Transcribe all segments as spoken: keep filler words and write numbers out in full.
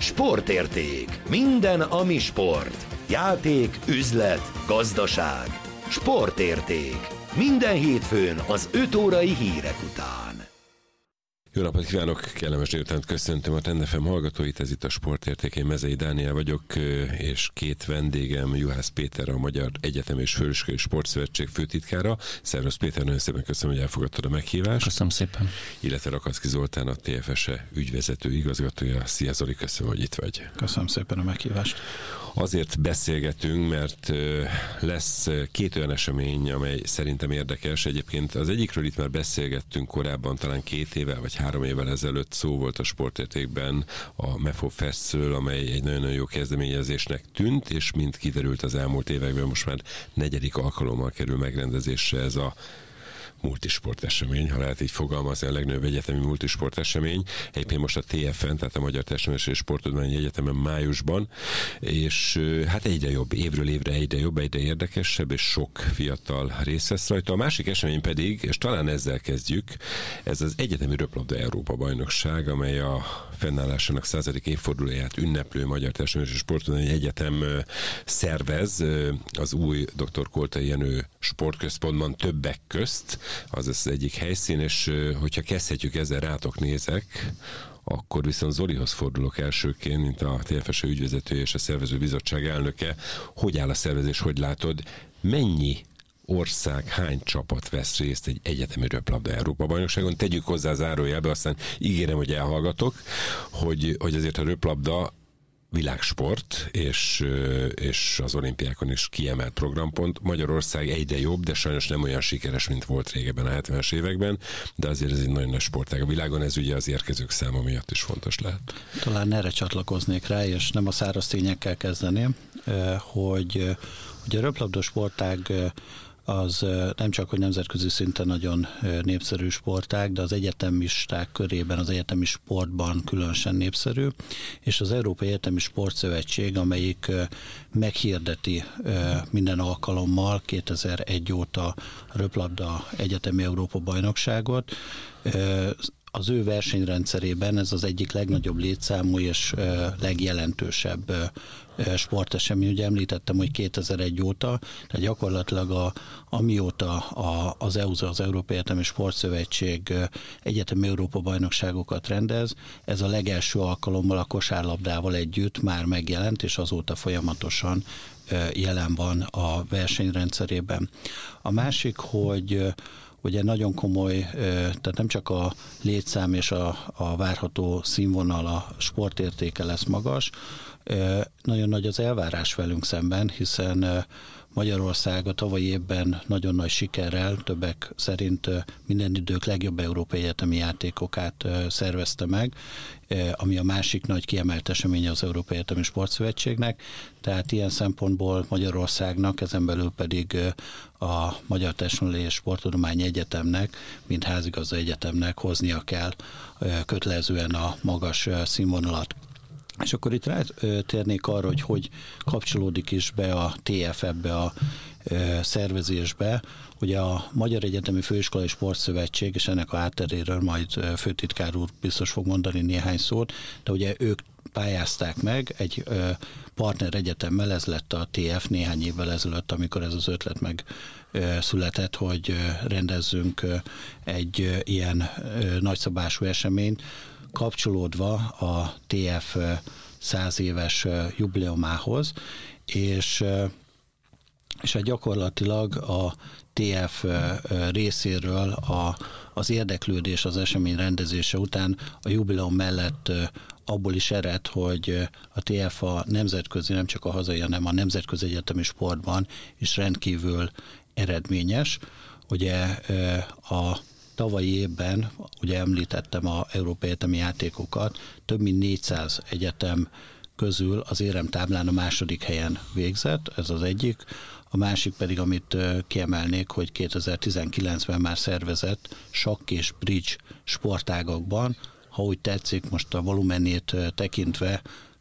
Sportérték. Minden, ami sport. Játék, üzlet, gazdaság. Sportérték. Minden hétfőn az öt órai hírek után. Jó napot kívánok, kellemes délutánt köszöntöm a Trend ef em hallgatóit, ez itt a Sportérték, én Mezei Dániel vagyok, és két vendégem, Juhász Péter, a Magyar Egyetem és Főiskolai Sportszövetség főtitkára. Szervusz Péter, nagyon szépen köszönöm, hogy elfogadtad a meghívást. Köszönöm szépen. Illetve Rakacki Zoltán, a té ef es e ügyvezető igazgatója. Szia Zoli, köszönöm, hogy itt vagy. Köszönöm szépen a meghívást. Azért beszélgetünk, mert lesz két olyan esemény, amely szerintem érdekes. Egyébként az egyikről itt már beszélgettünk korábban, talán két évvel vagy három évvel ezelőtt szó volt a Sportértékben a Mefo Festről, amely egy nagyon-nagyon jó kezdeményezésnek tűnt, és mint kiderült az elmúlt években, most már negyedik alkalommal kerül megrendezésre ez a multisport esemény, ha lehet így fogalmazni, a legnagyobb egyetemi multisport esemény. Egyébként most a té ef en, tehát a Magyar Testnevelési és Sporttudományi Egyetemen májusban, és hát egyre jobb, évről évre egyre jobb, egyre érdekesebb, és sok fiatal részt vesz rajta. A másik esemény pedig, és talán ezzel kezdjük, ez az Egyetemi Röplabda Európa Bajnokság, amely a fennállásának századik évfordulóját ünneplő Magyar Testnevelési és Sporttudományi Egyetem szervez az új doktor Koltai Jenő sportközpontban többek közt. Az az egyik helyszín, és hogyha kezdhetjük ezzel, rátok nézek, akkor viszont Zolihoz fordulok elsőként, mint a té ef es e ügyvezetője és a szervezőbizottság elnöke. Hogy áll a szervezés, hogy látod, mennyi ország, hány csapat vesz részt egy egyetemi röplabda Európa bajnokságon? Tegyük hozzá zárójelbe, aztán ígérem, hogy elhallgatok, hogy, hogy azért a röplabda világsport, és, és az olimpiákon is kiemelt programpont. Magyarország egyre jobb, de sajnos nem olyan sikeres, mint volt régebben a hetvenes években, de azért ez egy nagyon nagy sportág a világon, ez ugye az érkezők száma miatt is fontos lehet. Talán erre csatlakoznék rá, és nem a száraz tényekkel kezdeném, hogy, hogy a röplabda sportág az nem csak, hogy nemzetközi szinten nagyon népszerű sportág, de az egyetemisták körében, az egyetemi sportban különösen népszerű, és az Európai Egyetemi Sportszövetség, amelyik meghirdeti minden alkalommal kétezer-egy óta a röplabda egyetemi Európa bajnokságot, az ő versenyrendszerében ez az egyik legnagyobb létszámú és legjelentősebb sportesemény. Ugye említettem, hogy kétezer-egy óta, tehát gyakorlatilag a, amióta a, az é u es á, az Európai Egyetemi Sportszövetség egyetemi Európa bajnokságokat rendez, ez a legelső alkalommal a kosárlabdával együtt már megjelent, és azóta folyamatosan jelen van a versenyrendszerében. A másik, hogy ugye nagyon komoly, tehát nem csak a létszám és a, a várható színvonal, a sportértéke lesz magas, nagyon nagy az elvárás velünk szemben, hiszen Magyarország a tavalyi évben nagyon nagy sikerrel, többek szerint minden idők legjobb európai egyetemi játékokát szervezte meg, ami a másik nagy kiemelt eseménye az Európai Egyetemi Sportszövetségnek, tehát ilyen szempontból Magyarországnak, ezen belül pedig a Magyar Testnevelési és Sporttudományi Egyetemnek, mint házigazda egyetemnek hoznia kell kötelezően a magas színvonalat. És akkor itt rátérnék arra, hogy hogy kapcsolódik is be a té ef ebbe a szervezésbe. Ugye a Magyar Egyetemi Főiskolai Sportszövetség, és ennek a hátteréről majd főtitkár úr biztos fog mondani néhány szót, de ugye ők pályázták meg egy partner egyetemmel, ez lett a té ef néhány évvel ezelőtt, amikor ez az ötlet meg született, hogy rendezzünk egy ilyen nagyszabású eseményt, kapcsolódva a té ef száz éves jubileumához, és, és hát gyakorlatilag a té ef részéről a, az érdeklődés az esemény rendezése után a jubileum mellett abból is ered, hogy a té ef a nemzetközi, nem csak a hazai, hanem a nemzetközi egyetemi sportban is rendkívül eredményes. Ugye a tavalyi évben, ugye említettem a Európai Egyetemi játékokat, több mint négyszáz egyetem közül az éremtáblán a második helyen végzett, ez az egyik. A másik pedig, amit kiemelnék, hogy kétezer-tizenkilencben már szervezett sakk és bridge sportágakban, ha úgy tetszik, most a volumenét tekintve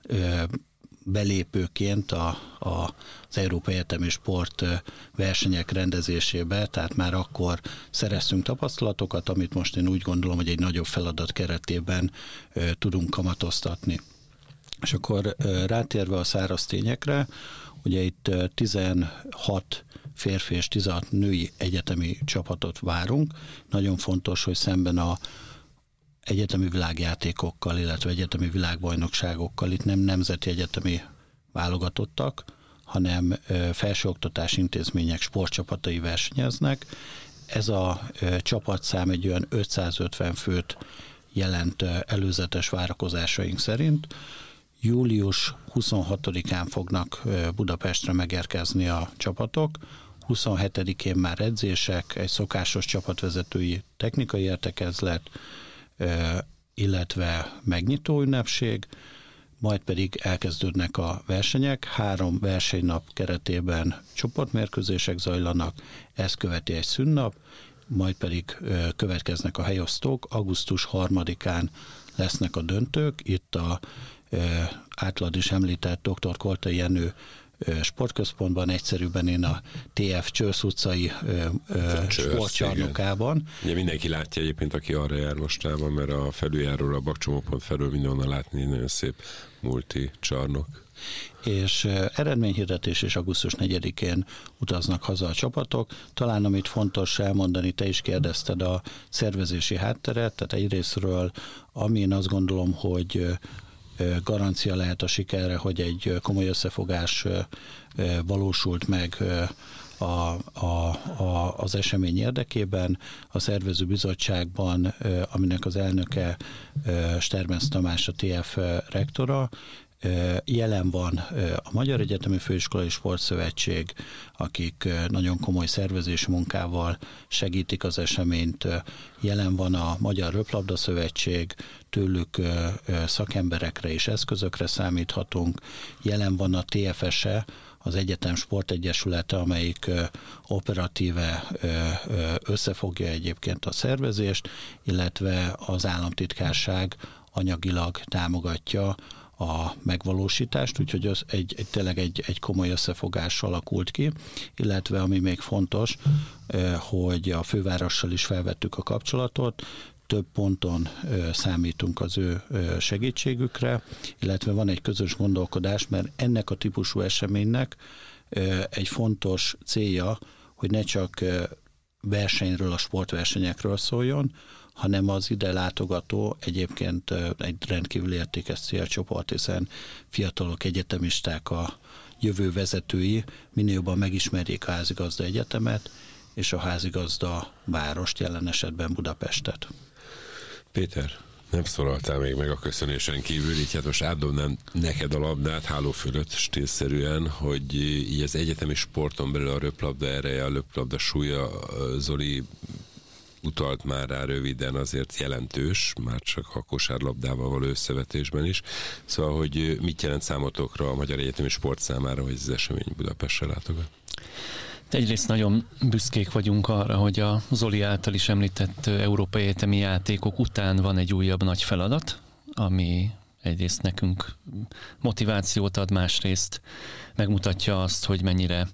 belépőként a, a, az Európai Egyetemi Sport versenyek rendezésébe, tehát már akkor szereztünk tapasztalatokat, amit most én úgy gondolom, hogy egy nagyobb feladat keretében tudunk kamatoztatni. És akkor rátérve a száraz tényekre, ugye itt tizenhat férfi és tizenhat női egyetemi csapatot várunk. Nagyon fontos, hogy szemben a egyetemi világjátékokkal, illetve egyetemi világbajnokságokkal itt nem nemzeti egyetemi válogatottak, hanem felsőoktatási intézmények sportcsapatai versenyeznek. Ez a csapatszám egy olyan ötszázötven főt jelent előzetes várakozásaink szerint. július huszonhatodikán fognak Budapestre megérkezni a csapatok, huszonhetedikén már edzések, egy szokásos csapatvezetői technikai értekezlet, illetve megnyitó ünnepség, majd pedig elkezdődnek a versenyek. Három versenynap keretében csoportmérkőzések zajlanak, ezt követi egy szünnap, majd pedig következnek a helyosztók. augusztus harmadikán lesznek a döntők, itt a általad is említett dr. Koltai Jenő sportközpontban, egyszerűbben én a té ef Csörsz utcai sportcsarnokában. Ugye mindenki látja egyébként, aki arra jár mostában, mert a felüljáról, a bakcsomópont felül mindenhonnan látni, nagyon szép multi csarnok. És eredményhirdetés és augusztus negyedikén utaznak haza a csapatok. Talán amit fontos elmondani, te is kérdezted a szervezési hátteret, tehát egyrésztről, ami én azt gondolom, hogy garancia lehet a sikerre, hogy egy komoly összefogás valósult meg a, a, a, az esemény érdekében. A szervező bizottságban, aminek az elnöke Sterbensz Tamás, a té ef rektora, jelen van a Magyar Egyetemi Főiskolai Sportszövetség, akik nagyon komoly szervezési munkával segítik az eseményt. Jelen van a Magyar Röplabda Szövetség, tőlük szakemberekre és eszközökre számíthatunk. Jelen van a té ef es-e, az Egyetem Sportegyesülete, amelyik operatíve összefogja egyébként a szervezést, illetve az államtitkárság anyagilag támogatja a megvalósítást, úgyhogy az egy, egy, tényleg egy, egy komoly összefogás alakult ki, illetve ami még fontos, hogy a fővárossal is felvettük a kapcsolatot, több ponton számítunk az ő segítségükre, illetve van egy közös gondolkodás, mert ennek a típusú eseménynek egy fontos célja, hogy ne csak versenyről, a sportversenyekről szóljon, hanem az ide látogató egyébként egy rendkívül értékes célcsoport, hiszen fiatalok, egyetemisták, a jövő vezetői minél jobban megismerjék a házigazda egyetemet, és a házigazda várost, jelen esetben Budapestet. Péter, nem szólaltál még meg a köszönésen kívül, így hát most átdobnám neked a labdát háló fölött stílszerűen, hogy így az egyetemi sporton belül a röplabda ereje, a röplabda súlya, Zoli utalt már rá röviden, azért jelentős, már csak a kosárlabdával való összevetésben is. Szóval, hogy mit jelent számotokra a Magyar Egyetemi Sport számára, hogy ez az esemény Budapestre látogat? Egyrészt nagyon büszkék vagyunk arra, hogy a Zoli által is említett európai egyetemi játékok után van egy újabb nagy feladat, ami egyrészt nekünk motivációt ad, másrészt megmutatja azt, hogy mennyire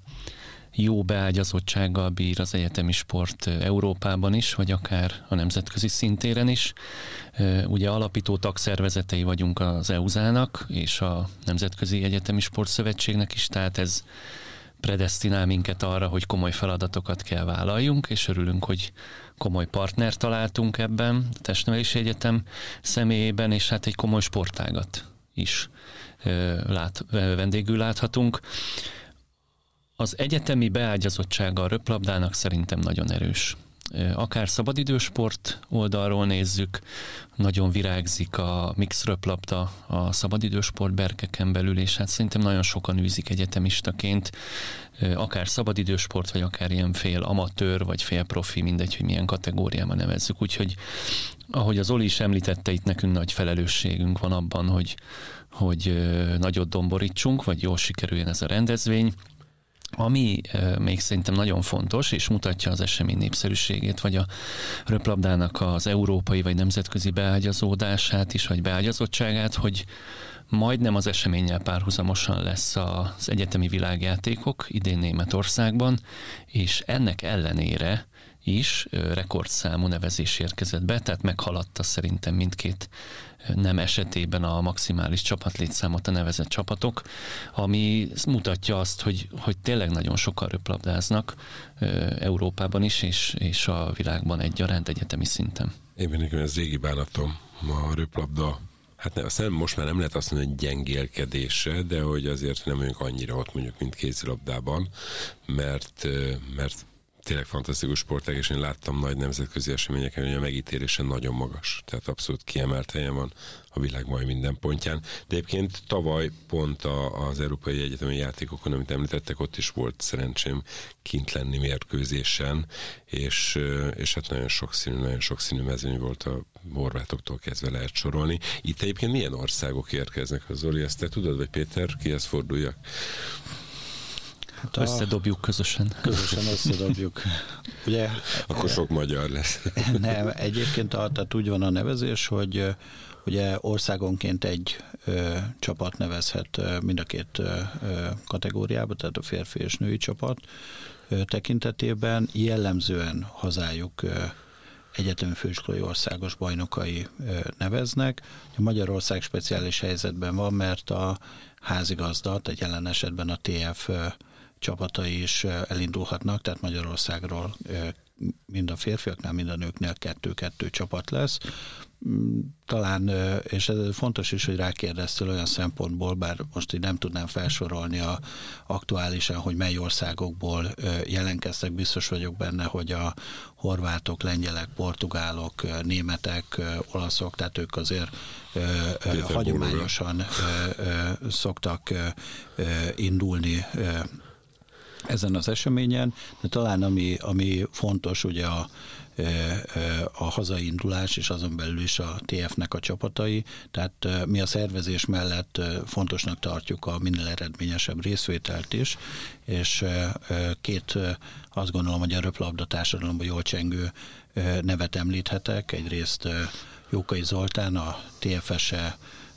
jó beágyazottsággal bír az egyetemi sport Európában is, vagy akár a nemzetközi szintéren is. Ugye alapító tagszervezetei vagyunk az é u zé á-nak és a Nemzetközi Egyetemi Sportszövetségnek is, tehát ez predesztinál minket arra, hogy komoly feladatokat kell vállaljunk, és örülünk, hogy komoly partnert találtunk ebben, a Testnevelési Egyetem személyében, és hát egy komoly sportágat is lát, vendégül láthatunk. Az egyetemi beágyazottsága a röplabdának szerintem nagyon erős. Akár szabadidősport oldalról nézzük, nagyon virágzik a mix röplabda a szabadidősport berkeken belül, és hát szerintem nagyon sokan űzik egyetemistaként, akár szabadidősport, vagy akár ilyen fél amatőr, vagy fél profi, mindegy, hogy milyen kategóriában nevezzük. Úgyhogy, ahogy az Oli is említette, itt nekünk nagy felelősségünk van abban, hogy, hogy nagyot domborítsunk, vagy jól sikerüljön ez a rendezvény. Ami e, még szerintem nagyon fontos, és mutatja az esemény népszerűségét, vagy a röplabdának az európai vagy nemzetközi beágyazódását is, vagy beágyazottságát, hogy majdnem az eseménnyel párhuzamosan lesz az egyetemi világjátékok idén Németországban, és ennek ellenére is rekordszámú nevezés érkezett be, tehát meghaladta szerintem mindkét nem esetében a maximális csapatlétszámot a nevezett csapatok, ami mutatja azt, hogy, hogy tényleg nagyon sokan röplabdáznak Európában is, és, és a világban egyaránt egyetemi szinten. Én nekem ez régi bánatom, a röplabda. Hát ne, aztán most már nem lehet azt mondani, hogy gyengélkedése, de hogy azért nem vagyunk annyira ott mondjuk, mint kézilabdában, mert, mert tényleg fantasztikus sportág, és én láttam nagy nemzetközi eseményeken, hogy a megítélése nagyon magas. Tehát abszolút kiemelt helyen van a világ majd minden pontján. De egyébként tavaly pont a, az Európai Egyetemi Játékokon, amit említettek, ott is volt szerencsém kint lenni mérkőzésen, és, és hát nagyon sokszínű, nagyon sokszínű mezőny volt, a horvátoktól kezdve lehet sorolni. Itt egyébként milyen országok érkeznek? Az Zoli, ezt te tudod, vagy Péter, kihez forduljak? Hát a... Összedobjuk közösen. Közösen összedobjuk. Ugye, Akkor sok magyar lesz. Nem, egyébként a, tehát úgy van a nevezés, hogy ugye országonként egy ö, csapat nevezhet ö, mind a két ö, kategóriába, tehát a férfi és női csapat ö, tekintetében jellemzően hazájuk ö, egyetemi főiskolai országos bajnokai ö, neveznek. A Magyarország speciális helyzetben van, mert a házigazda, tehát jelen esetben a té ef ö, csapatai is elindulhatnak, tehát Magyarországról mind a férfiaknál, mind a nőknél kettő-kettő csapat lesz. Talán, és ez fontos is, hogy rákérdeztél olyan szempontból, bár most így nem tudnám felsorolni a, aktuálisan, hogy mely országokból jelentkeztek, biztos vagyok benne, hogy a horvátok, lengyelek, portugálok, németek, olaszok, tehát ők azért Péter hagyományosan Bóra. szoktak indulni ezen az eseményen, de talán ami, ami fontos, ugye a, a hazai indulás, és azon belül is a té ef-nek a csapatai, tehát mi a szervezés mellett fontosnak tartjuk a minél eredményesebb részvételt is, és két, azt gondolom, hogy a röplabda társadalomban jól csengő nevet említhetek, egyrészt Jókai Zoltán, a té ef-ese,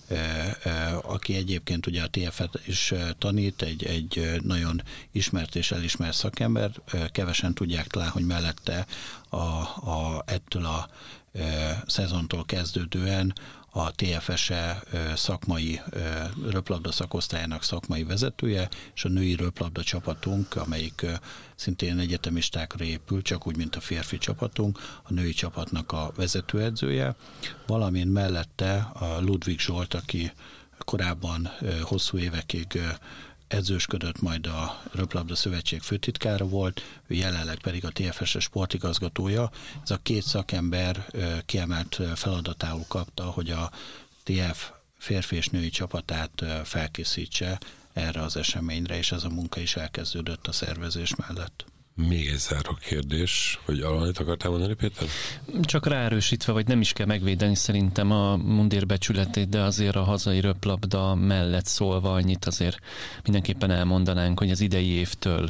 aki egyébként ugye a té ef-et is tanít, egy, egy nagyon ismert és elismert szakember. Kevesen tudják talán, hogy mellette a, a, ettől a e, szezontól kezdődően a té ef-ese szakmai röplabda szakosztályának szakmai vezetője, és a női röplabda csapatunk, amelyik szintén egyetemistákra épül, csak úgy, mint a férfi csapatunk, a női csapatnak a vezetőedzője, valamint mellette a Ludwig Zsolt, aki korábban hosszú évekig edzősködött, majd a Röplabda Szövetség főtitkára volt, ő jelenleg pedig a té ef-es sportigazgatója. Ez a két szakember kiemelt feladatául kapta, hogy a té ef férfi és női csapatát felkészítse erre az eseményre, és ez a munka is elkezdődött a szervezés mellett. Még egy záró kérdés, hogy valamit akartál mondani, Péter? Csak ráerősítve, vagy nem is kell megvédeni szerintem a mundér becsületét, de azért a hazai röplabda mellett szólva annyit azért mindenképpen elmondanánk, hogy az idei évtől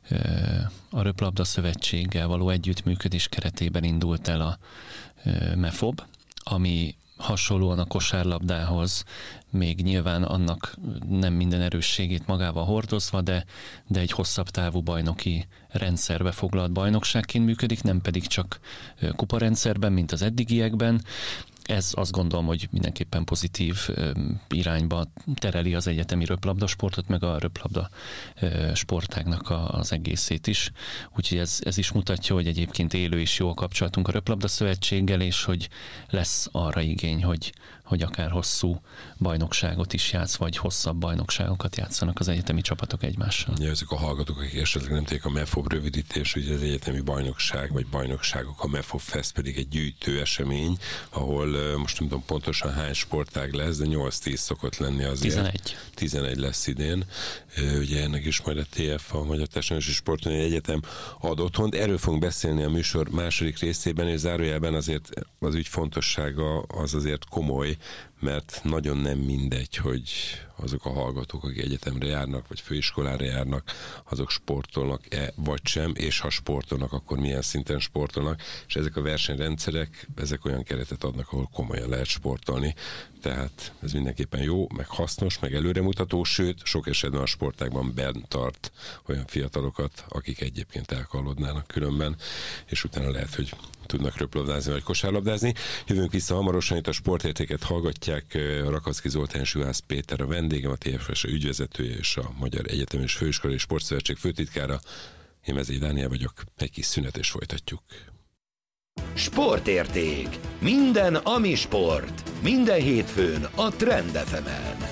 a Röplabda Szövetséggel való együttműködés keretében indult el a MEFOB, ami hasonlóan a kosárlabdához még nyilván annak nem minden erősségét magával hordozva, de, de egy hosszabb távú bajnoki rendszerbe foglalt bajnokságként működik, nem pedig csak kuparendszerben, mint az eddigiekben. Ez azt gondolom, hogy mindenképpen pozitív irányba tereli az egyetemi röplabdasportot, meg a röplabda sportágnak az egészét is. Úgyhogy ez, ez is mutatja, hogy egyébként élő és jó a kapcsolatunk a Röplabda Szövetséggel, és hogy lesz arra igény, hogy, hogy akár hosszú bajnokságot is játsz, vagy hosszabb bajnokságokat játszanak az egyetemi csapatok egymással. Ja, ezek a hallgatók, akik esetleg nem tudják, a MEFOB rövidítés, ugye az egyetemi bajnokság, vagy bajnokságok, a MEFOB Fest pedig egy gyűjtő esemény, ahol most nem tudom pontosan hány sportág lesz, de nyolc-tíz szokott lenni azért. tizenegy. tizenegy lesz idén. Ugye ennek is majd a té ef, a Magyar Társadalmi és Sportudományi Egyetem ad otthont. Erről fogunk beszélni a műsor második részében, és zárójelben azért az ügy fontossága az azért komoly, mert nagyon nem mindegy, hogy azok a hallgatók, akik egyetemre járnak, vagy főiskolára járnak, azok sportolnak-e, vagy sem, és ha sportolnak, akkor milyen szinten sportolnak, és ezek a versenyrendszerek, ezek olyan keretet adnak, ahol komolyan lehet sportolni. Tehát ez mindenképpen jó, meg hasznos, meg előremutató, sőt, sok esetben a sportágban bent tart olyan fiatalokat, akik egyébként elkallodnának különben, és utána lehet, hogy tudnak röplabdázni vagy kosárlabdázni. Jövünk vissza hamarosan, itt a Sportértéket hallgatják. Rakaszki Zoltán, Juhász Péter a vendégem, a té ef es ügyvezetője és a Magyar Egyetem és Főiskolai Sportszövetség főtitkára. Én Mezei Dániel vagyok, egy kis szünet és folytatjuk. Sportérték. Minden, ami sport. Minden hétfőn a Trend ef emen.